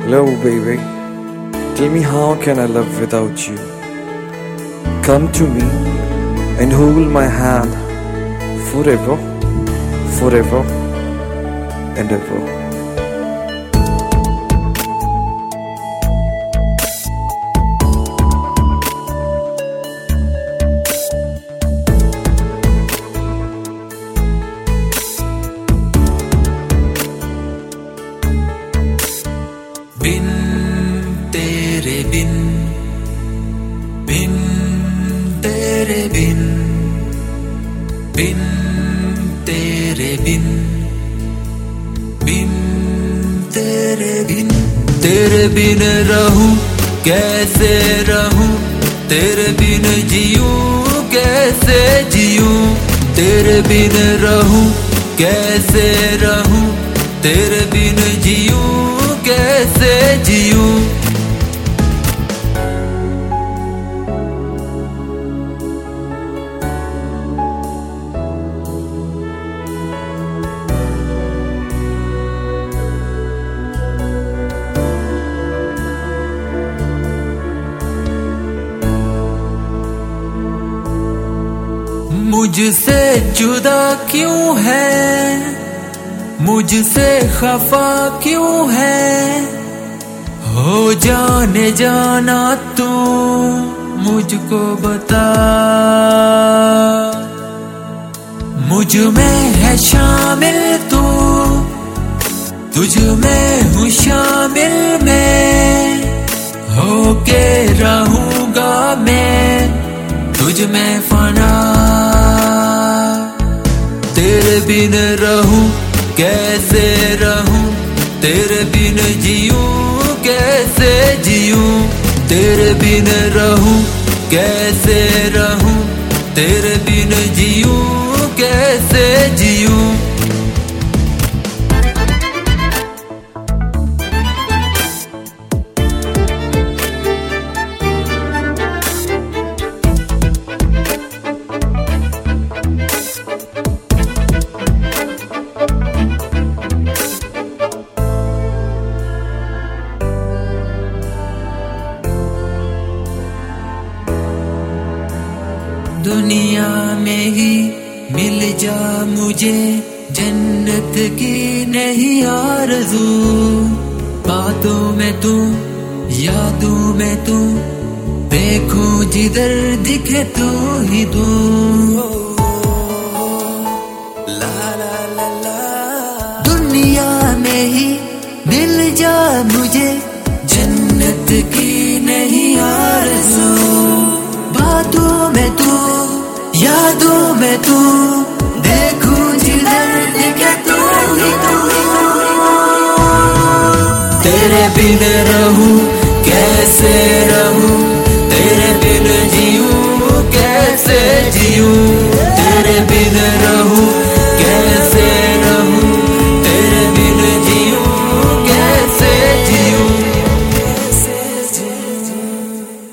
Hello, baby. Tell me, how can I live without you? Come to me and hold my hand forever, forever and ever. बिन तेरे बिन बिन तेरे बिन बिन तेरे बिन बिन तेरे बिन तेरे बिन रहूं कैसे रहूं तेरे बिन जीऊं कैसे जीऊं तेरे बिन रहूं कैसे रहूं तेरे बिन जीऊं कैसे जीऊं मुझसे जुदा क्यों है मुझसे खफा क्यों है हो जाने जाना तू मुझको बता मुझ में है शामिल तू तुझ में हूँ शामिल मैं होके रहूंगा मैं तुझ में फना तेरे बिन रहूं कैसे रहूं तेरे बिन जीऊं कैसे जीऊं तेरे बिन रहूं कैसे रहूं तेरे बिन जीऊं कैसे जीऊं दुनिया में ही मिल जा मुझे जन्नत की नहीं आरज़ू बातों में तू यादों में तू देखो जिधर दिखे तू ही तू ला ला ला ला दुनिया में ही मिल जा मुझे जन्नत की नहीं आरज़ू बातों में तू यादों में तू देखूं जिधर दिखे तू ही तू तेरे बिन रहूं कैसे रहूं तेरे बिन जीऊं कैसे जीऊं